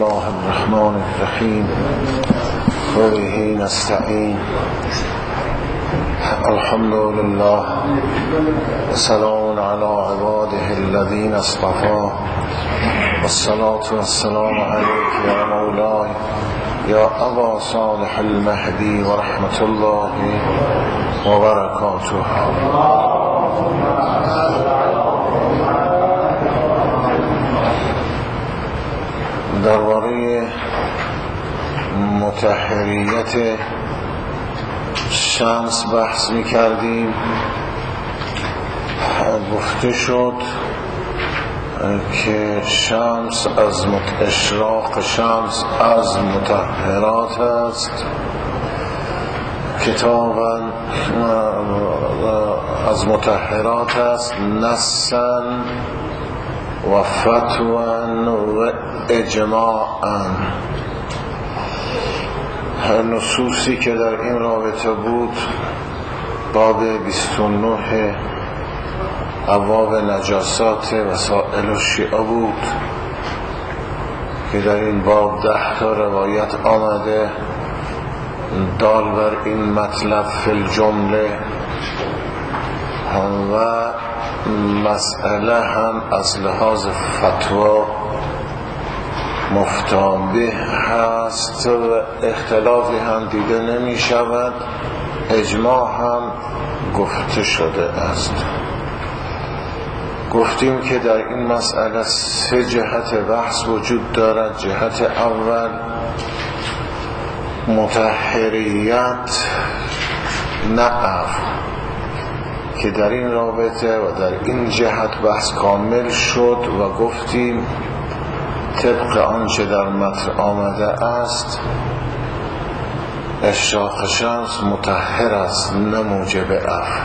الله الرحمن الرحیم و به نستعین. الحمد لله سلام علی عباده الذین اصطفى والصلاة والسلام علیک یا مولاي یا ابا صالح المهدی و رحمت الله و برکاته. درباره مطهریت شمس بحث می کردیم. گفته شد که شمس از اشراق شمس از مطهرات است، کتابا از مطهرات است، نصا و فتوا و اجماعا. نصوصی که در این رابطه بود باب 29 ابواب نجاسات وسائل الشیعه بود که در این باب 10 تا روایت آمده دال بر این مطلب فی الجمله و مسئله هم از لحاظ فتوا مفتابه هست و اختلافی هم دیده نمی شود. اجماع هم گفته شده است. گفتیم که در این مسئله 3 جهت بحث وجود دارد. جهت اول مطهریت نعف که در این رابطه و در این جهت بحث کامل شد و گفتیم طبق آنچه در متن آمده است اشراق شمس مطهر است نه موجب عفو.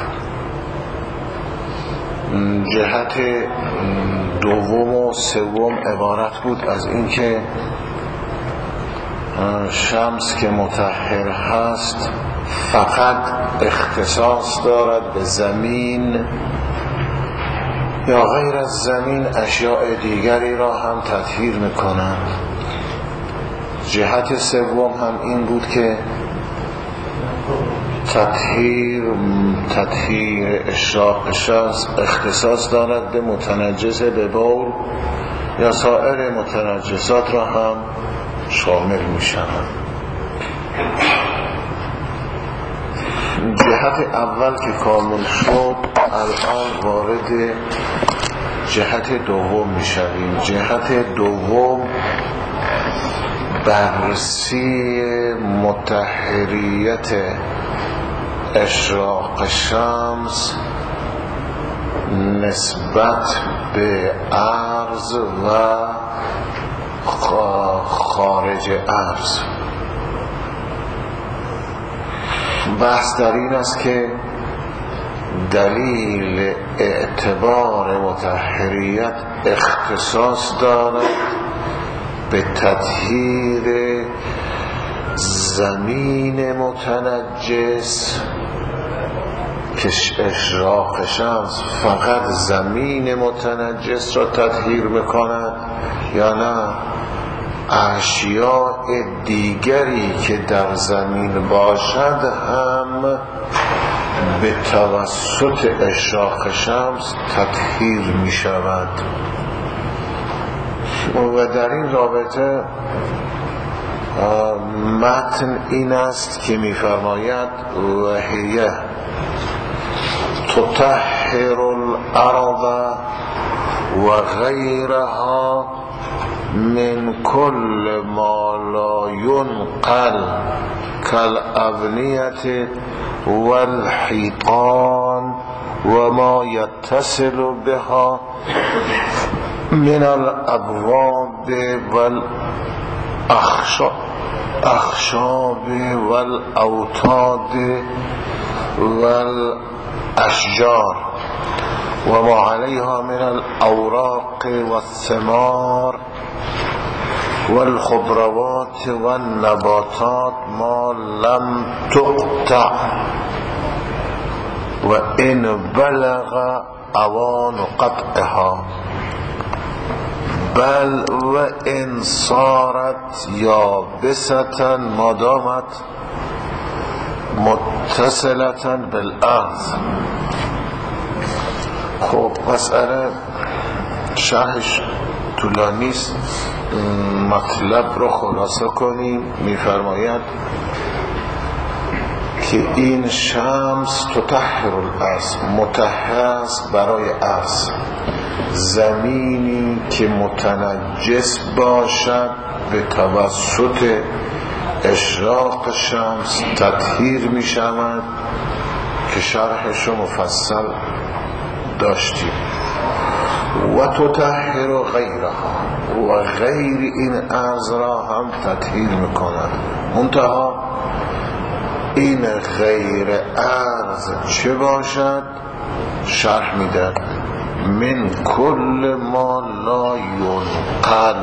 جهت دوم و سوم عبارت بود از اینکه شمس که مطهر هست فقط اختصاص دارد به زمین یا غیر از زمین اشیاء دیگری را هم تطهیر میکنند. جهت سوم هم این بود که تطهیر اشراق شمس اختصاص دارد به متنجس به بول یا سایر متنجسات را هم شامل می شود. جهت اول که کامل شد الان وارد جهت دوم می شویم. جهت دوم بررسی مطهریت اشراق شمس نسبت به عرض و خارج عرض. بحث در این است که دلیل اعتبار مطهریت اختصاص دارد به تطهیر زمین متنجس که اشراق شمس فقط زمین متنجس را تطهیر میکند یا نه اشیاء دیگری که در زمین باشد هم به توسط اشراق شمس تطهیر می شود. و در این رابطه متن این است که می فرماید وحیه تطهر الارض و غیرها من کل ما لا ينقل كالأبنية والحيطان وما يتصل بها من الأبواب والأخشاب والأوتاد والأشجار وما عليها من الأوراق والثمار والخضروات والنباتات ما لم تقطع وإن بلغ اوان قطعها. بل و انصارت یابسة مادامت متصلة بالارض. خب مسئله شرحش طولانی است، مطلب رو خلاصه کنیم. میفرماید که این شمس تطهر الارض، مطهر است برای ارض. زمینی که متنجس باشد به توسط اشراق شمس تطهیر می شود که شرحش مفصل داشتیم. و تطهر غیرها، و غیر این ارض را هم تطهیر می کند. منتها این غیر ارض چه باشد؟ شرح میده من کل ما لا ینقل،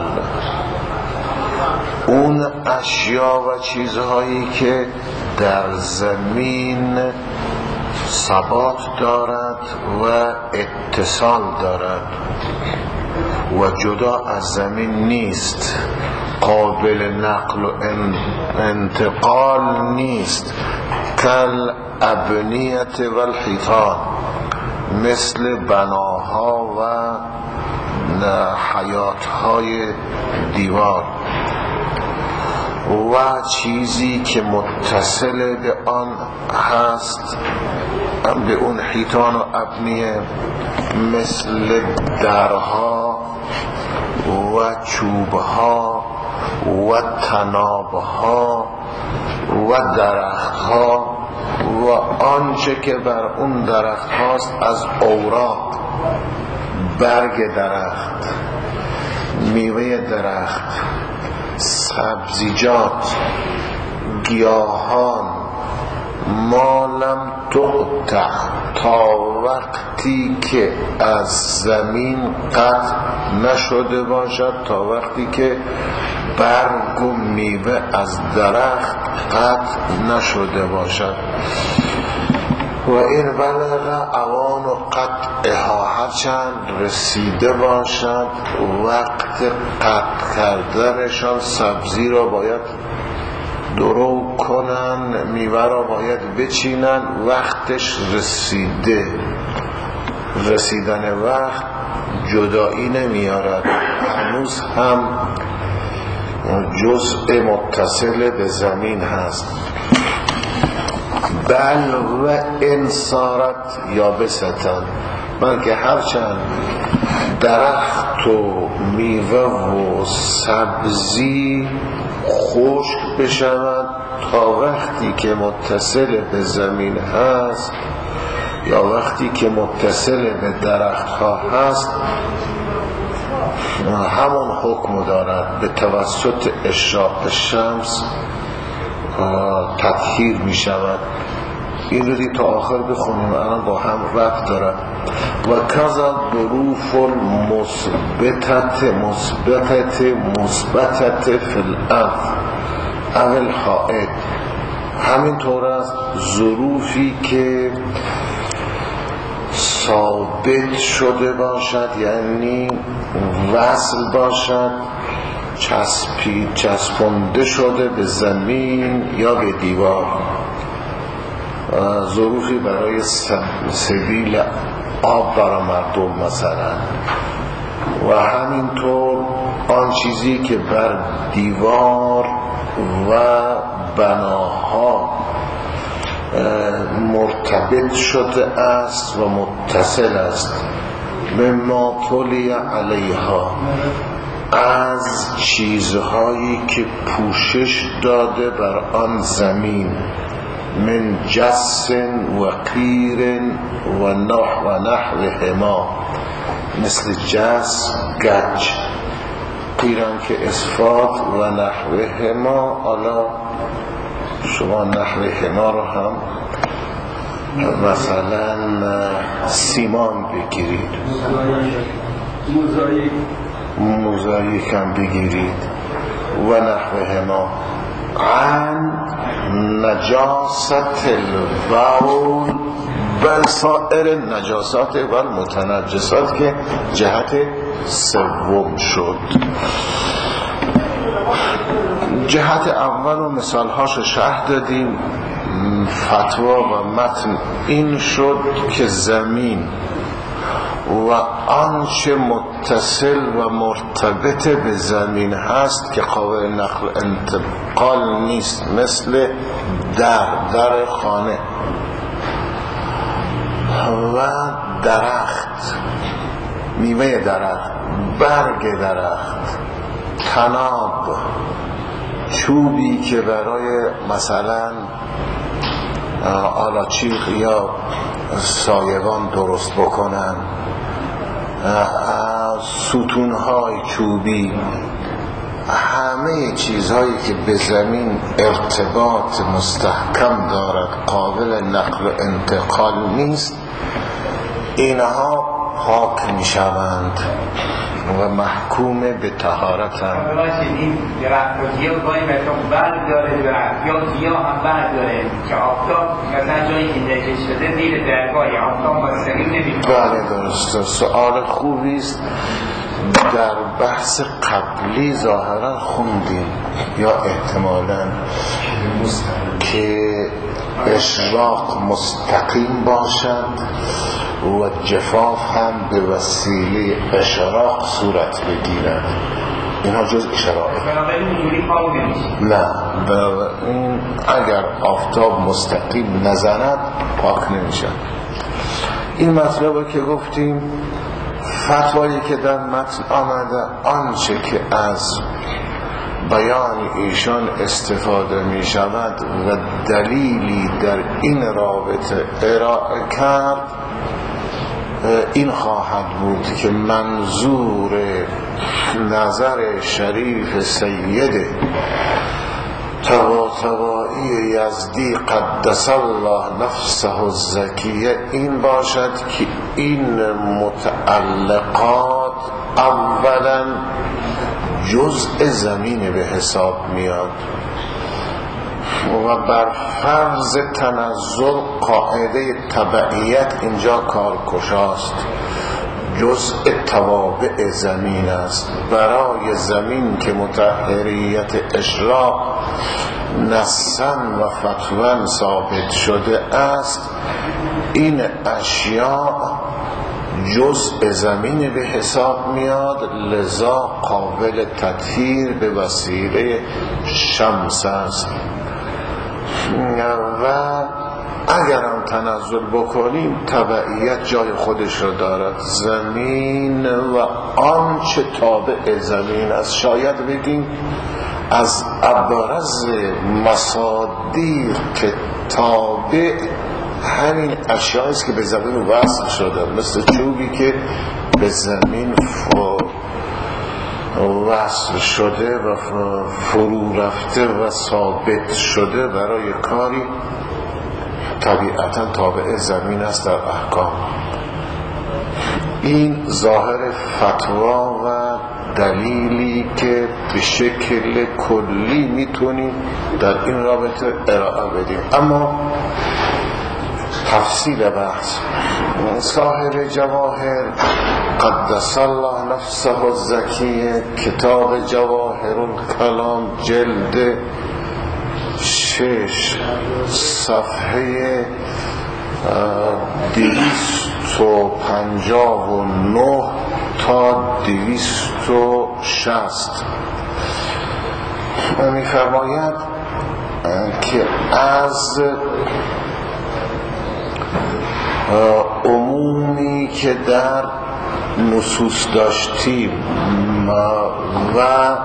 اون اشیا و چیزهایی که در زمین ثبات دارد و اتصال دارد و جدا از زمین نیست، قابل نقل و انتقال نیست. کل ابنیت و الحیطان، مثل بناها و حیاطهای دیوار. و چیزی که متصل به آن هست، به اون حیطان و ابنیه، مثل درها و چوبها و تنابها و درختها و آنچه که بر اون درخت هاست از اوراق، برگ درخت، میوه درخت، سبزیجات، گیاهان، ما لم تقطع، تا وقتی که از زمین قطع نشده باشد، تا وقتی که برگ و میوه از درخت قطع نشده باشد. و این بلغ اوان و قطعها، هرچند رسیده باشد وقت قطع کردنشان، سبزی را باید درو کنن، میوه را باید بچینن، وقتش رسیده. رسیدن وقت جدایی نمیارد، هنوز هم جزء متصل به زمین هست. بل و انصارت یابستن، بلکه هرچند درخت و میوه و سبزی خشک بشود، تا وقتی که متصل به زمین هست یا وقتی که متصل به درخت ها هست، همون حکم دارد. به توسط اشراق شمس تطهیر می شود. این رو تا آخر بخونیم، الان با هم ربط دارد. و کذا ظروف مثبتت فی الارض اول حائط، همینطور است ظروفی که ثابت شده باشد، یعنی وصل باشد، چسبونده شده به زمین یا به دیوار. ظروفی برای سبیل آب برای مردم مثلا، و همینطور آن چیزی که بر دیوار و بناها مرتبط شده است و متصل است. مما طلی علیها، از چیزهایی که پوشش داده بر آن زمین، من جس و قیر و نحوهما، مثل جس، گچ، قیران که اصفات و نحوهما. حالا شما نحوهما رو هم مثلا سیمان بگیرید، موزاییک هم بگیرید، و نحوهما. عن نجاست البول، بل سائر نجاسات و متنجسات، که جهت سوم شد. جهت اول و مثالهاش شرح دادیم. فتوا و متن این شد که زمین و آنچه متصل و مرتبط به زمین هست که قابل نقل انتقال نیست، مثل در خانه و درخت، میوه درخت، برگ درخت، طناب، چوبی که برای مثلا آلاچیق یا سایبان درست بکنن، ستونهای چوبی، همه چیزهایی که به زمین ارتباط مستحکم دارد، قابل نقل و انتقال نیست، اینها پاک می شوند و محکوم به طهارتند. این درخت و گیاه گاهی مثلا برگ داره درخت یا گیاه هم برگ داره که آفتاب مثلا جایی که نجس شده زیر درگاهی آفتاب مستقیم نمی‌کنه. بله درسته. سؤال خوبی است. در بحث قبلی ظاهرا خوندیم یا احتمالاً که اشراق مستقیم باشد و جفاف هم به وسیله اشراق صورت بگیرد. اینها جز اشراقه. نه، این اگر آفتاب مستقیم نزند پاک نمیشه. این مطلبه که گفتیم. فتوایی که در متن آمده، آنچه که از بیان ایشان استفاده می شود و دلیلی در این رابطه ارائه کرد، این خواهد بود که منظور نظر شریف سید طباطبایی یزدی قدس الله نفسه الزکیه این باشد که این متعلقات اولا جزء زمین به حساب میاد و بر فرض تنزل قاعده تبعیت اینجا کارکشاست. جزء توابع زمین است. برای زمین که مطهریت اشراق نصاً و فتواً ثابت شده است، این اشیاء جزء زمین به حساب میاد، لذا قابل تطهیر به وسیله شمس است. و اگرم تنزل بکنیم تبعیت جای خودش رو دارد. زمین و آنچه تابع زمین است، شاید بگیم از ابرز مصادیر که تابع همین اشیاء است که به زمین وصل شده، مثل چوبی که به زمین وصل شده و فرو رفته و ثابت شده برای کاری، طبیعتا تابع زمین است در احکام. این ظاهر فتوا و دلیلی که به شکل کلی میتونیم در این رابطه ارائه بدیم. اما تفصیل بحث صاحب جواهر قدس الله نفسه الزکیه، کتاب جواهر الکلام، جلد 6 صفحه 259 تا 260 می‌فرماید که از عمومی که در نصوص داشتیم و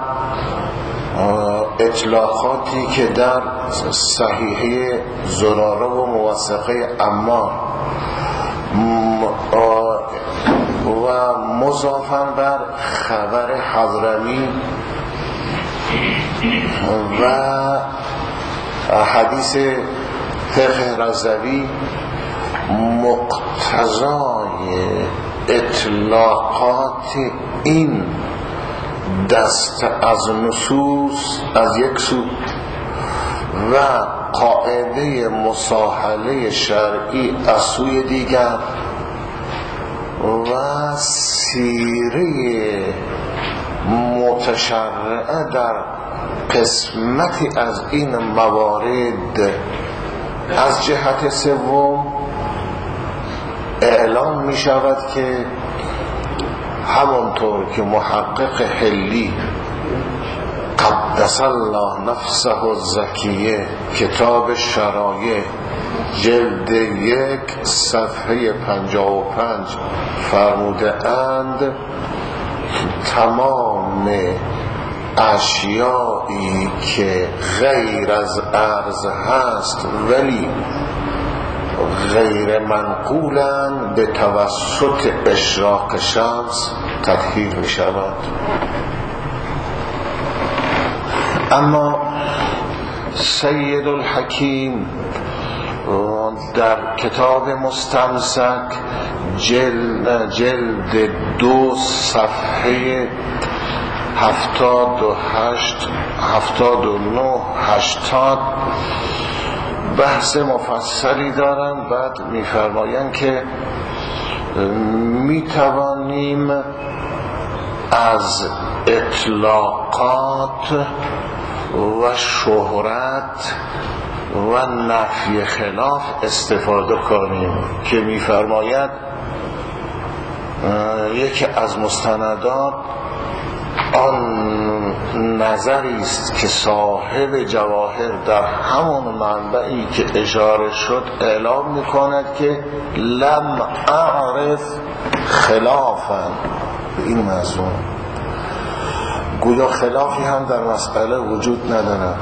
اطلاقاتی که در صحیحه زراره و موثقه عمار و مضافاً بر خبر حضرمی و حدیث فقه رضوی مقتضای اطلاقات این دست از نصوص از یک سو و قاعده مصاحله شرعی از سوی دیگر و سیره متشرعه در قسمتی از این موارد از جهت سوم اعلام می شود که همونطور که محقق حلی قدس الله نفسه الزکیه کتاب شرایع جلد 1 صفحه 55 فرموده اند تمام اشیایی که غیر از عرض هست ولی غیر منقولن به توسط اشراق شمس تطهیر می شود. اما سید الحکیم در کتاب مستمسک جلد 2 صفحه 78 79 80 بحث مفصلی دارن. بعد میفرمایند که میتوانیم از اطلاقات و شهرت و نفی خلاف استفاده کنیم که میفرماید یکی از مستندات آن نظری است که صاحب جواهر در همون منبعی که اشاره شد اعلام میکند که لم اعرف خلافا به این مضمون، گویا خلافی هم در مسئله وجود ندارد.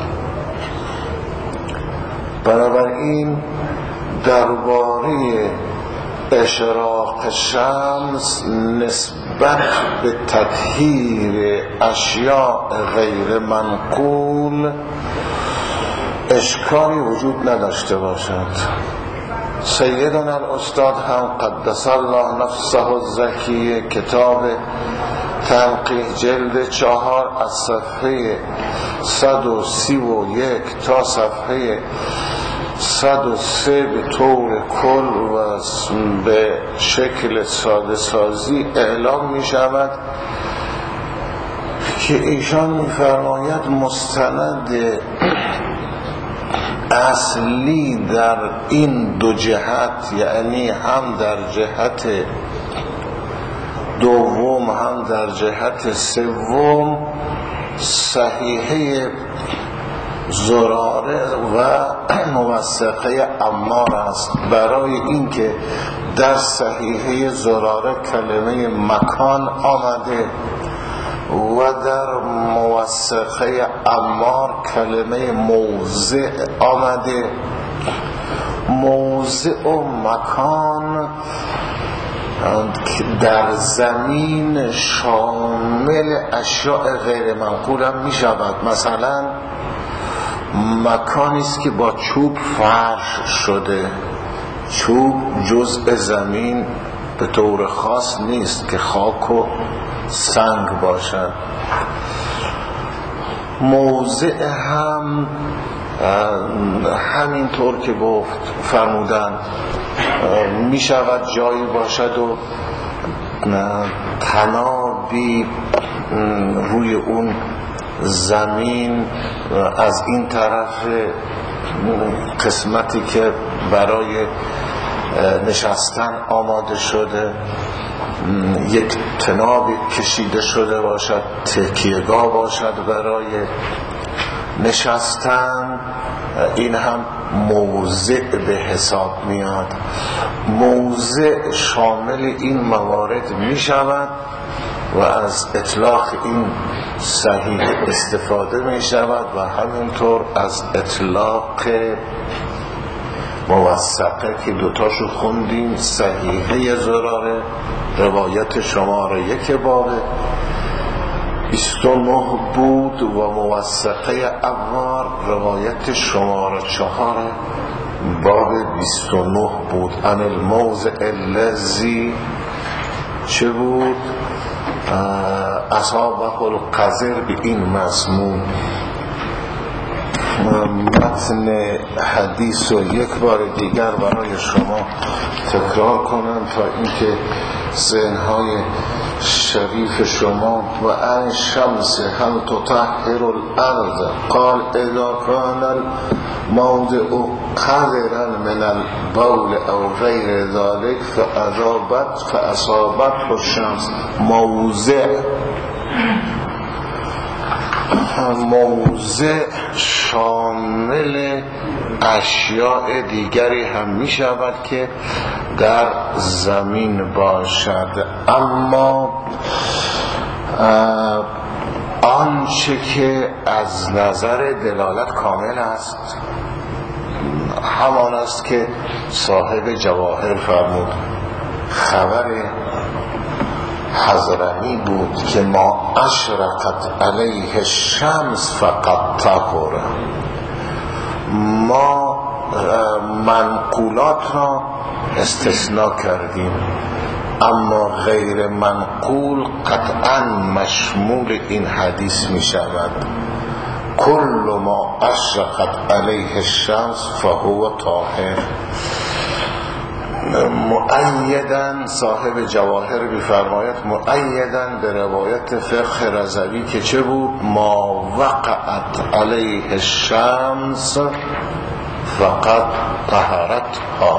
بنابراین درباره اشراق شمس نسبت به تطهیر اشیاء غیر منقول اشکالی وجود نداشته باشد. سیدنا الاستاد هم قدس الله نفسه الزکیه کتاب تنقیح جلد 4 از صفحه 131 تا صفحه 103 به طور کل و به شکل ساده سازی اعلام می شود که ایشان می فرماید مستند اصلی در این دو جهت، یعنی هم در جهت دوم هم در جهت سوم، صحیحه زراره و موثقه عمار است. برای اینکه در صحیحه زراره کلمه مکان آمده و در موثقه عمار کلمه موضع آمده. موضع و مکان در زمین شامل اشیاء غیر منقول هم می شود. مثلا مکانی است که با چوب فرش شده، چوب جزء زمین به طور خاص نیست که خاک و سنگ باشد. موضع هم همینطور که گفت فرمودن می شود جایی باشد و تنابی روی اون زمین از این طرف قسمتی که برای نشستن آماده شده یک تنابی کشیده شده باشد، تکیه‌گاه باشد برای نشستن، این هم موضع به حساب میاد. موضع شامل این موارد می شود و از اطلاق این صحیح استفاده می شود و همینطور از اطلاق موثقه که دوتاشو خوندیم. صحیحه زراره روایت شماره 1 باب 29 بود و موثقه عمار روایت شماره 4 باب 29 بود. عن الموضع الذی چه بود؟ اصابه القذر به این مضمون. متن حدیث رو یک بار دیگر برای شما تکرار کنم تا اینکه ذهنهای شریف شما. و ان شمس هم تطهر الارض قال اذا كان الموضع قذرا من البول او غیر ذلك فاصابت الشمس. موضع شامل اشیاء دیگری هم می شود که در زمین باشد، اما آنچه که از نظر دلالت کامل است همان است که صاحب جواهر فرمود. خبر حضرمی بود که ما اشرقت علیه الشمس فقط طهر. ما منقولات را استثناء کردیم، اما غیر منقول قطعا مشمول این حدیث می شود. کل ما اشرقت علیه الشمس فهو طاهر. مؤیدن صاحب جواهر بفرماید مؤیدن به روایت فقه رضوی که چه بود؟ ما وقعت علیه الشمس فقط طهرتها.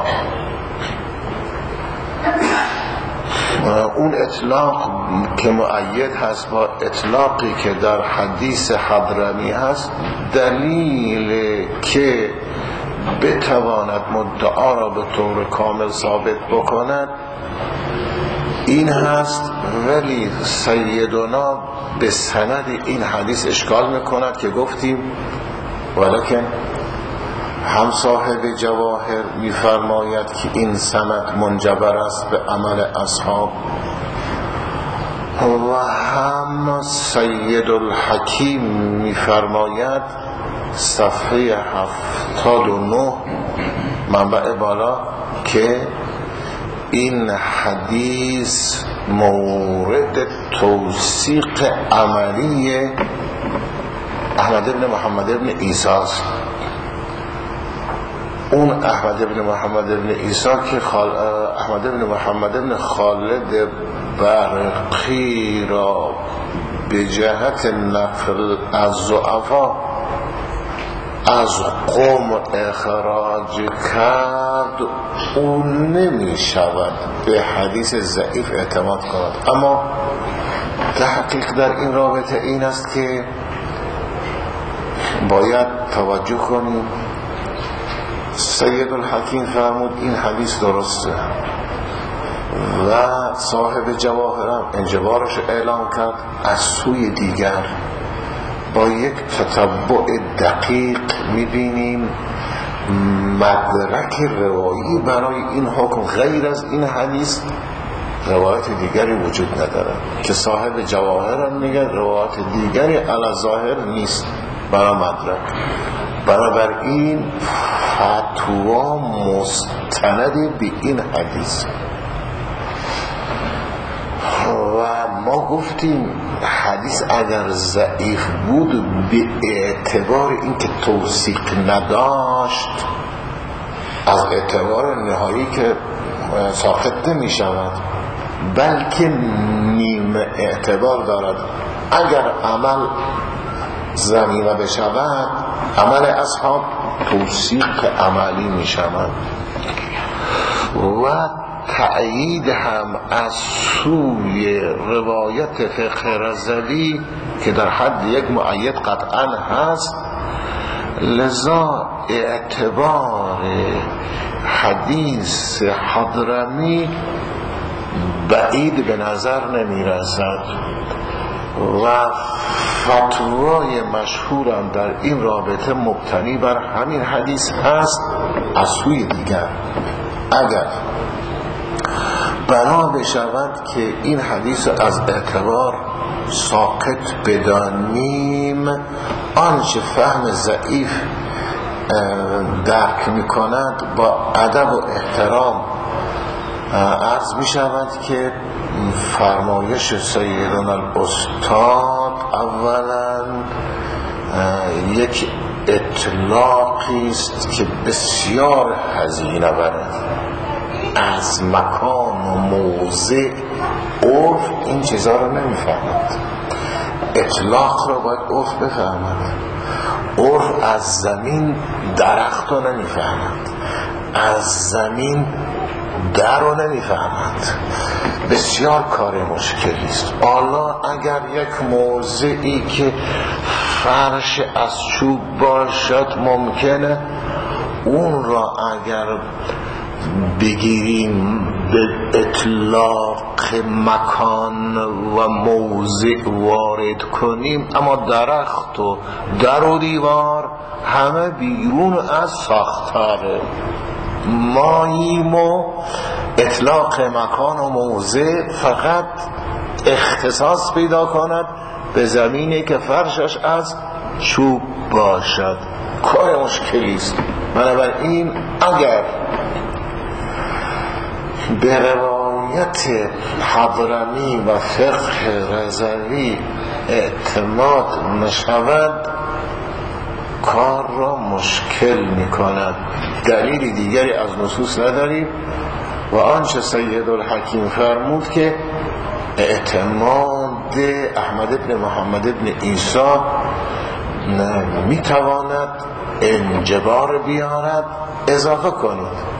اون اطلاق که مؤید هست با اطلاقی که در حدیث حضرمی هست، دلیل که بتواند مدعا را به طور کامل ثابت بکند این هست. ولی سیدنا به سند این حدیث اشکال میکند که گفتیم ولکن هم صاحب جواهر میفرماید که این سند منجبر است به عمل اصحاب و هم سید الحکیم میفرماید صفحه 79 منبع بالا که این حدیث مورد توثیق عملی احمد بن محمد بن عیسی است. اون احمد بن محمد بن عیسی که احمد بن محمد بن خالد برقی را به جهت نقل از ضعفا از قوم اخراج کرد، اون نمی شود به حدیث ضعیف اعتماد کند. اما تحقیق در این رابطه این است که باید توجه کنیم. سید الحکیم فرمود این حدیث درسته و صاحب جواهرم انجبارش اعلام کرد. از سوی دیگر با یک تتبع دقیق میبینیم مدرک روایی برای این حکم غیر از این حدیث روایت دیگری وجود نداره که صاحب جواهرم میگه روایت دیگری علی ظاهر نیست برای مدرک. بنابراین فتوا مستندی به این حدیث و ما گفتیم حدیث اگر ضعیف بود به اعتبار اینکه توثیق نداشت از اعتبار نهایی که ساقط نمی شود بلکه نیم اعتبار دارد. اگر عمل زمینه بشود عمل اصحاب توثیق عملی می شود و تأیید هم از سوی روایت فقه رضوی که در حد یک مؤید قطعا هست. لذا اعتبار حدیث حضرمی بعید به نظر نمی رسد و فتوای مشهورم در این رابطه مبتنی بر همین حدیث هست. از سوی دیگر اگر بنا بشود که این حدیث از اعتبار ساقط بدانیم، آنچه فهم ضعیف درک می کند با ادب و احترام عرض می شود که فرمایش سیدنا الاستاد اولا یک اطلاقی است که بسیار هزینه برد. از مکان و موضع عرف این چیزا رو نمیفهمد. اطلاق رو باید عرف بفهمد. عرف از زمین درخت رو نمیفهمد، از زمین در رو نمیفهمد. بسیار کار مشکلی است. حالا اگر یک موضعی که فرش از چوب باشد ممکنه اون را اگر بگیریم به اطلاق مکان و موضع وارد کنیم، اما درخت و در و دیوار همه بیرون از ساختاره. ماییم و اطلاق مکان و موضع فقط اختصاص پیدا کند به زمینی که فرشش از چوب باشد. کار مشکلی است. بنابراین اگر به روایت حضرمی و فقه رضوی اعتماد نشود کار را مشکل میکند. دلیل دیگری از نصوص نداریم و آنچه سید الحکیم فرمود که اعتماد احمد بن محمد بن عیسی میتواند انجبار بیارد اضافه کنید.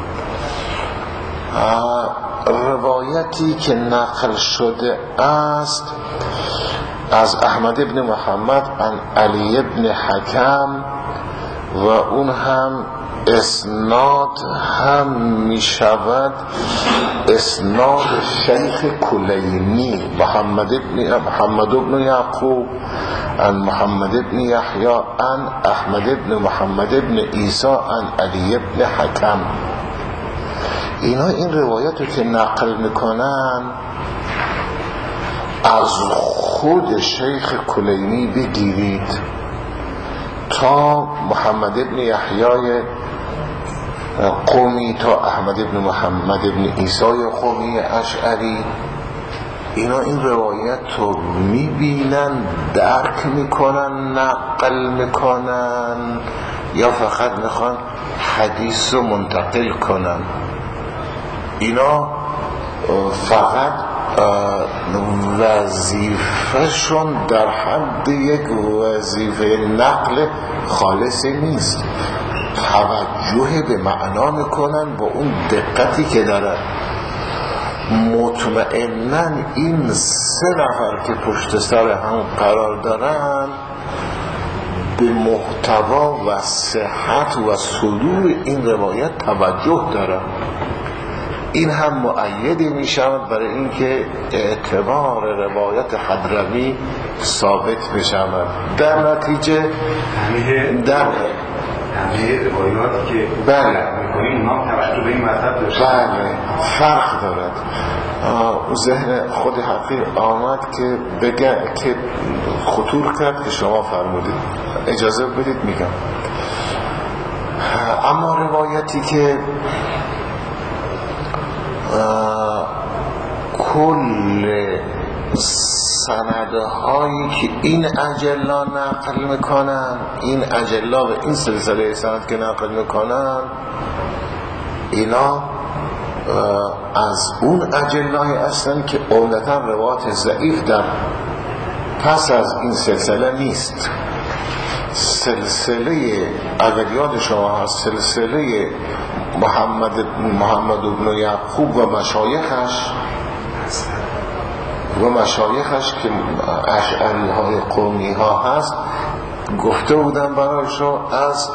روایتی که نقل شده است از احمد بن محمد عن علی بن حکم و اون هم اسناد هم می شود اسناد شیخ کلینی محمد بن یعقوب عن محمد بن یحیی عن احمد بن محمد بن عیسی عن علی بن حکم. اینا این روایت رو که نقل میکنن از خود شیخ کلینی بگیرید تا محمد بن یحیی قومی تا احمد بن محمد بن عیسی قومی اشعری، اینا این روایت رو میبینن، درک میکنن، نقل میکنن یا فقط میخوان حدیث رو منتقل کنن. اینا فقط وظیفهشون در حد یک وظیفه نقل خالصی نیست، توجه به معنا میکنن با اون دقتی که دارن. مطمئناً این 3 نفر که پشت سر هم قرار دارن به محتوا و صحت و صدور این روایت توجه دارن. این هم مؤید می شود برای اینکه اعتبار روایت حضرمی ثابت بشود. در نتیجه همه روایاتی که میکنیم ما توجه به این مطلب داشته فرق دارد. ذهن خود حقیق آمد که بگه که خطور کرد که شما فرمودید، اجازه بدید میگم. اما روایتی که کل سندهایی که این اجلا نقل میکنن، این اجلا و این سلسله سند که نقل میکنن، اینا از اون اجلای هستن که عمدتاً روایت ضعیف در پس از این سلسله نیست. سلسله اگر یاد شما هست سلسله محمد بن یعقوب و مشایخش که اشعری های قومی ها هست گفته بودن برایشون از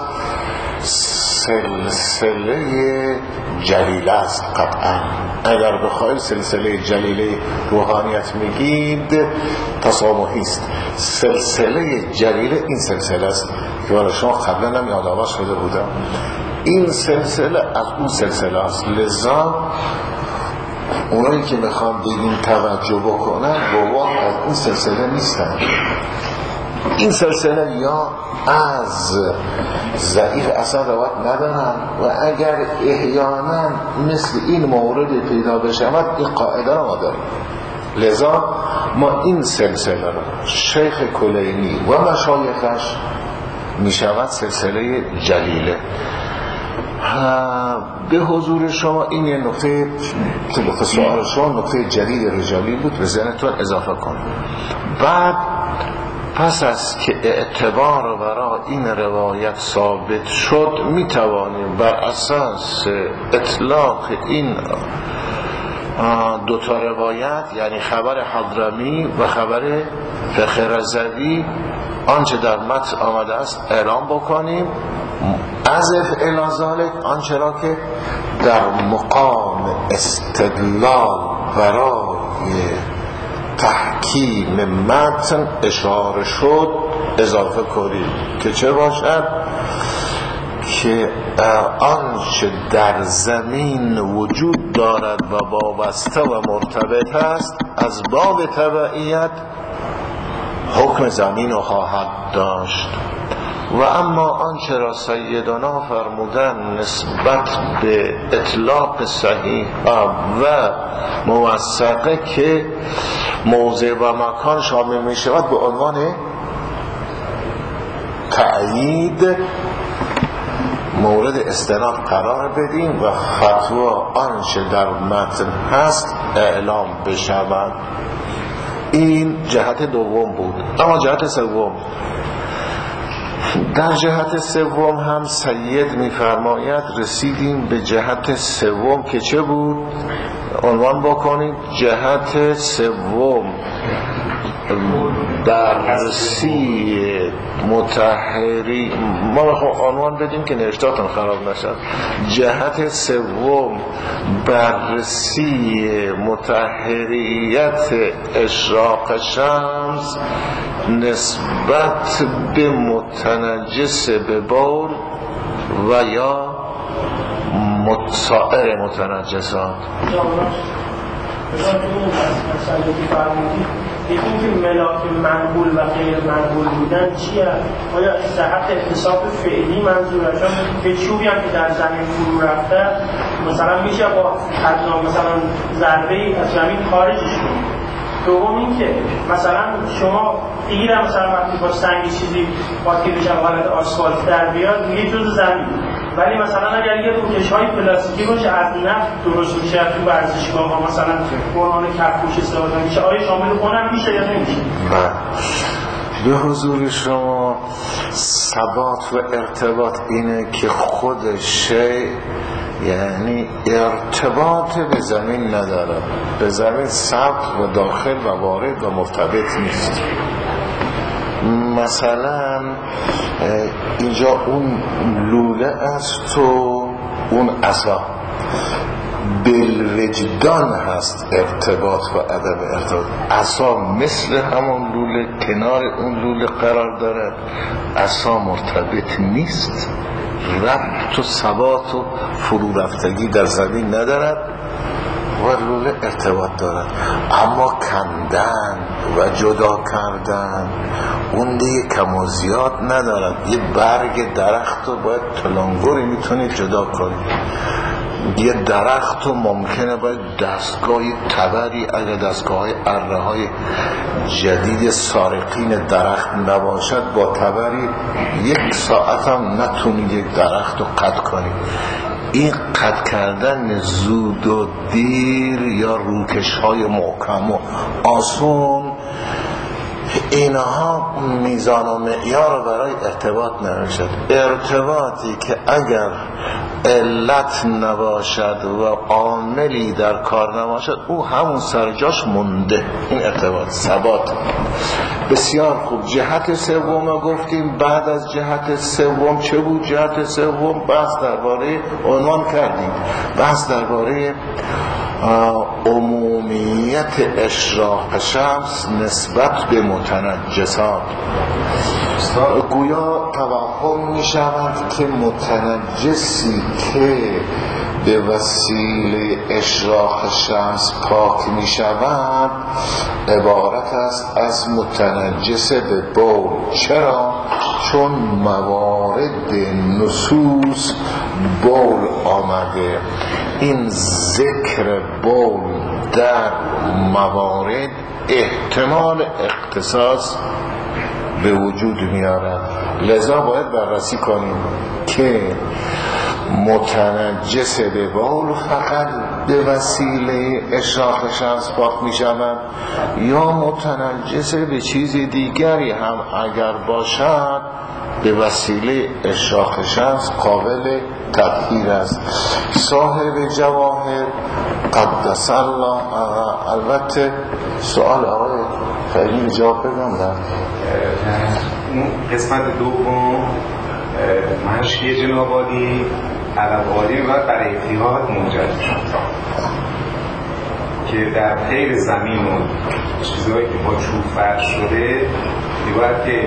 سلسله جلیله است. قطعا اگر بخواید سلسله جلیله روحانیت میگید تسامحی است. سلسله جلیله این سلسله است که برای شما قبلا هم یادآور شده بودم. این سلسله از اون سلسله است. لذا اونایی که میخوان به این توجه بکنن با از این سلسله نیستن. این سلسله یا از ضعیف اصلا روایت ندارن و اگر احیانا مثل این مورد پیدا بشود این قاعده را ما داریم. لذا ما این سلسله را شیخ کلینی و مشایخش میشود سلسله جلیله. به حضور شما این یه نقطه که سوال شما نقطه جدید رجالی بود، به ذهنتون اضافه کنید. بعد پس از که اعتبار برای این روایت ثابت شد، می توانیم بر اساس اطلاق این دوتا روایت، یعنی خبر حضرمی و خبر فقه رضوی، آنچه در متن آمده است اعلام بکنیم، اضف الی ذلک آنچه را که در مقام استدلال برای تحکیم متن اشاره شد اضافه کنیم، که چه باشد؟ که آنچه در زمین وجود دارد و وابسته و مرتبط است از باب تبعیت حکم زمین رو خواهد داشت. و اما آنچه را سیدنا فرمودن نسبت به اطلاق صحیح و موثقه که موضع و مکان شامل می شود، به عنوان تأیید مورد استناد قرار بدیم و فتوا آنچه در متن هست اعلام بشود. این جهت دوم بود. اما جهت سوم، در جهت سوم هم سید می‌فرماید رسیدیم به جهت سوم که چه بود؟ عنوان بکنیم جهت سوم بررسی مطهری. ما بخوام عنوان بدیم که نوشتاتون خراب نشد. جهت سوم بررسی مطهریت اشراق شمس نسبت به متنجس به بول و یا سایر متنجسات. دیدیم که ملاک منقول و غیر منقول بودن چیه؟ آیا صحت احتساب فعلی منظوره؟ چون به چوبی هم که در زمین فرو رفته مثلا میشه با حتی مثلا ضربه از زمین خارجش کنید. دوم این که مثلا شما دیگه مثلا وقتی با سنگی چیزی باید که بشه حالت آسفالت در بیاد میگه جز زمین، ولی مثلا اگر یه روکش‌های پلاستیکی باشه از نفت درست میشه تو ورزشگاه ها مثلا برهان کفپوش استفاده میشه، آیا شامل اونم میشه یا نمیشه؟ به حضور شما ثبات و ارتباط اینه که خود شیء یعنی ارتباط به زمین نداره، به زمین ثبت و داخل و وارد و مرتبط نیست. مثلا اینجا اون لوله است و اون عصا، بالوجدان هست ارتباط و عدم ارتباط. عصا مثل همون لوله کنار اون لوله قرار دارد، عصا مرتبط نیست، ربط و ثبات و فرو رفتگی در زمین ندارد و لوله ارتباط دارد. اما کندن و جدا کردن اون دیگه کم و زیاد ندارد. یه برگ درخت رو باید تلنگری میتونید جدا کنید، یه درخت رو ممکنه باید دستگاه تبری، اگر دستگاه های اره های جدید سارقین درخت نباشد با تبری 1 ساعت هم نتونید یک درخت رو قطع کنید. این قطع کردن زود و دیر یا روکش های محکم و آسون، اینها میزان و معیار برای ارتباط نمیشد. ارتباطی که اگر علت نباشد و عاملی در کار نباشد او همون سرجاش مونده. این ارتباط ثبات. بسیار خوب. جهت سوم گفتیم. بعد از جهت سوم چه بود؟ جهت سوم بحث درباره عنوان کردیم، بحث درباره عمومیت اشراق شمس نسبت به متنجسات. گویا توهم می شود که متنجسی که به وسیله اشراق شمس پاک می شود عبارت است از متنجس به بول. چرا؟ چون موارد نصوص بول آمده. این ذکر بول در موارد احتمال اختصاص به وجود میارد. لذا باید بررسی کنیم که متنجس به بول فقط به وسیله اشراق شمس پاک می شود یا متنجس به چیز دیگری هم اگر باشد به وسیله اشراق شمس قابل تطهیر است. صاحب جواهر قدس الله، البته سوال آقای خیلی جواب بدم در اون قسمت دوم منشی جنابالی علواری و برای احتیاط موجد که در خیر زمین و چیزهایی که با چوب فرش شده باید که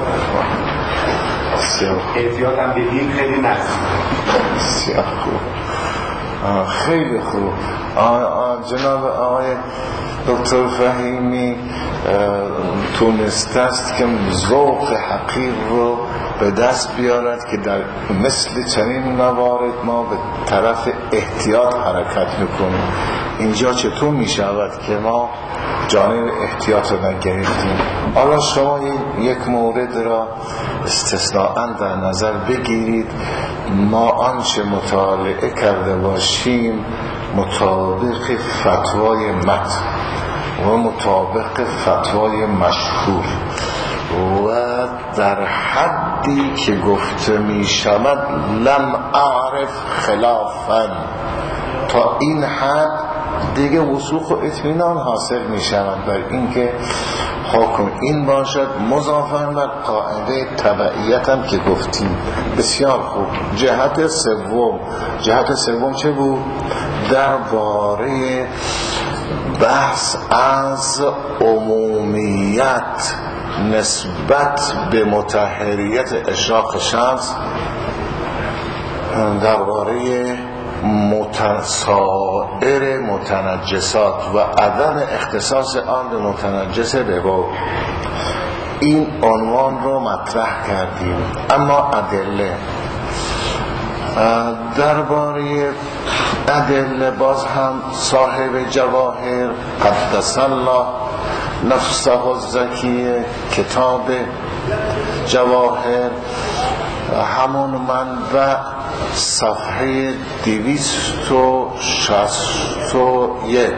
احتیاط هم بدیم خیلی نزدیک. بسیار خوب، خیلی خوب. جناب آقای دکتر فهیمی تونسته است که ذوق حقیر رو به دست بیارد که در مثل چنین موارد ما به طرف احتیاط حرکت میکنیم. اینجا چطور میشود که ما جانب احتیاط رو نگرفتیم؟ حالا شما یک مورد را استثناءً در نظر بگیرید. ما آنچه مطالعه کرده باشیم مطابق فتوای متن و مطابق فتوای مشهور و در حدی که گفته می شود لم اعرف خلافا، تا این حد دیگه وثوق و اطمینان حاصل می شود بر اینکه حکم این باشد، مضافاً بر قاعده تبعیت هم که گفتیم. بسیار خوب. جهت سوم چه بود؟ درباره بحث از عمومیت نسبت به مطهریت اشراق شمس، درباره سایر متنجسات و عدم اختصاص آن به متنجس به بول. این عنوان رو مطرح کردیم. اما ادله، درباره ادله باز هم صاحب جواهر قدس الله نفسه الزکیه کتاب جواهر همون منبع صفحه 261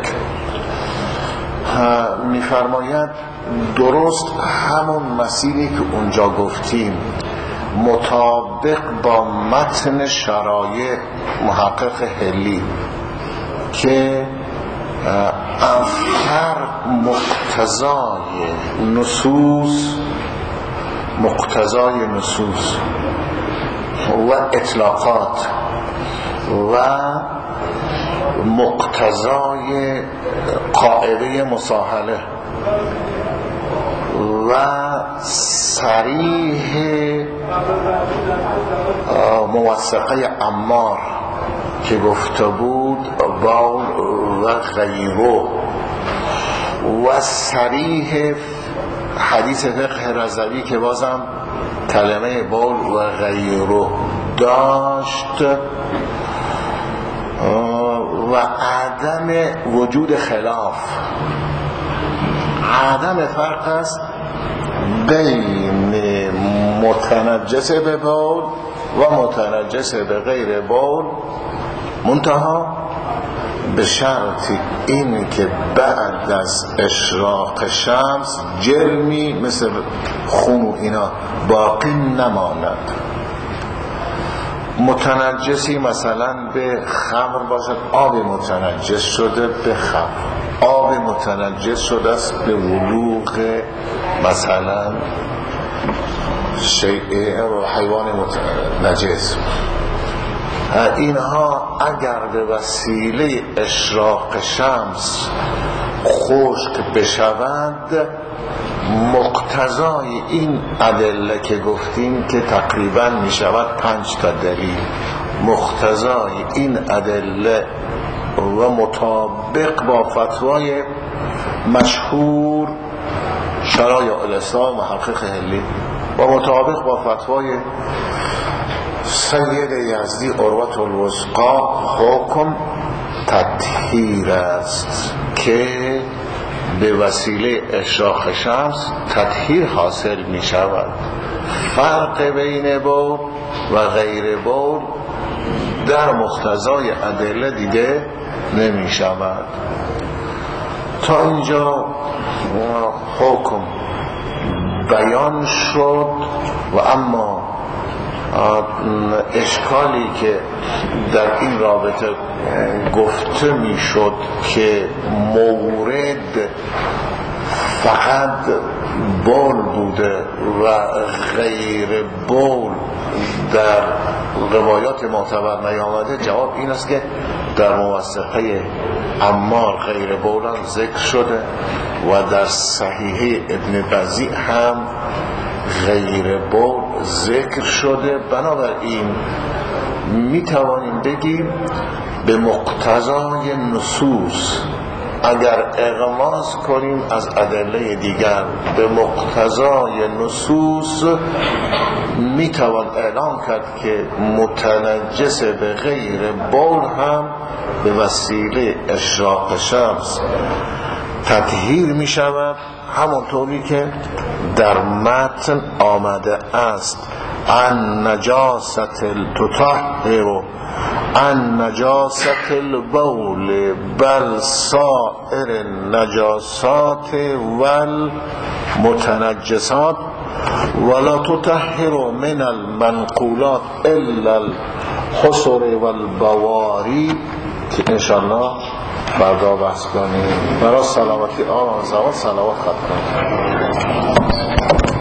میفرماید درست همون مسیری که اونجا گفتیم مطابق با متن شرایع محقق هلی که اثر مقتضای نصوص و اطلاقات و مقتضای قاعده مصاحله و صریح موثقه عمار که گفته بود بول و غیره و صریح حدیث فقه رضوی که بازم کلمه بول و غیره داشت و عدم وجود خلاف، عدم فرق است بین متنجس به بول و متنجس به غیر بول، منتها به شرط این که بعد از اشراق شمس جرمی مثل خون و اینا باقی نماند. متنجسی مثلا به خمر باشد، آب متنجس شده به خمر، آب متنجس شده است به ولوغ مثلا حیوان نجس. اینها اگر به وسیله اشراق شمس خشک بشوند مقتضای این ادله که گفتیم که تقریبا می شود 5 تا دلیل، مقتضای این ادله و مطابق با فتوای مشهور شرایع الاسلام محقق هلی و مطابق با فتوای سید یزدی عروة الوثقی حکم تطهیر است که به وسیله اشراق شمس تطهیر حاصل می شود. فرق بین بول و غیر بول در مقتضای ادله دیده نمی شود. تا اینجا حکم بیان شد و اما اشکالی که در این رابطه گفته می شد که مورد فقط بول بوده و غیر بول در روایات معتبر نیامده، جواب این است که در موثقه عمار غیر بولان ذکر شده و در صحیحه ابن بزیع هم غیر بول ذکر شده. بنابراین می توانیم بگیم به مقتضای نصوص اگر اغماض کنیم از ادله دیگر، به مقتضای نصوص می توان اعلام کرد که متنجس به غیر بول هم به وسیله اشراق شمس تطهیر می شود، همونطوری که در متن آمده است ان نجاست تطهر ان نجاست البول بل سائر النجاسات والمتنجسات ولا تطهر من المنقولات الا الحصر والبواری، که انشاءالله فردا بحث کنیم. برای سلامتی آن زمان صلوات خط کنیم.